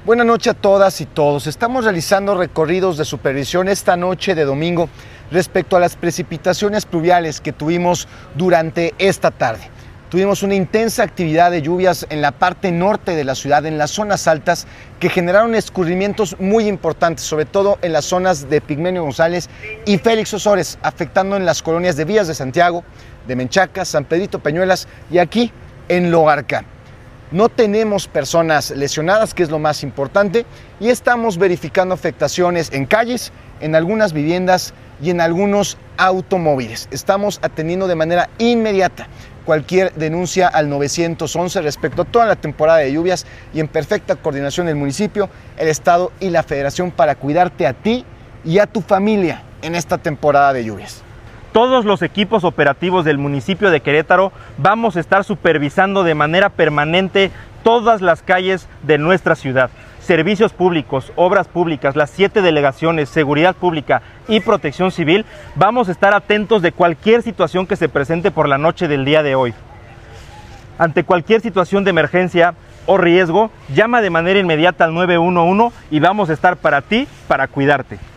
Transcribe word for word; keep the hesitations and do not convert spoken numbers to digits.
Buenas noches a todas y todos. Estamos realizando recorridos de supervisión esta noche de domingo respecto a las precipitaciones pluviales que tuvimos durante esta tarde. Tuvimos una intensa actividad de lluvias en la parte norte de la ciudad, en las zonas altas, que generaron escurrimientos muy importantes, sobre todo en las zonas de Pigmenio González y Félix Osores, afectando en las colonias de Vías de Santiago, de Menchaca, San Pedrito Peñuelas y aquí en Loarca. No tenemos personas lesionadas, que es lo más importante, y estamos verificando afectaciones en calles, en algunas viviendas y en algunos automóviles. Estamos atendiendo de manera inmediata cualquier denuncia al nueve once respecto a toda la temporada de lluvias y en perfecta coordinación del municipio, el Estado y la Federación para cuidarte a ti y a tu familia en esta temporada de lluvias. Todos los equipos operativos del municipio de Querétaro vamos a estar supervisando de manera permanente todas las calles de nuestra ciudad. Servicios públicos, obras públicas, las siete delegaciones, seguridad pública y protección civil, vamos a estar atentos de cualquier situación que se presente por la noche del día de hoy. Ante cualquier situación de emergencia o riesgo, llama de manera inmediata al nueve uno uno y vamos a estar para ti, para cuidarte.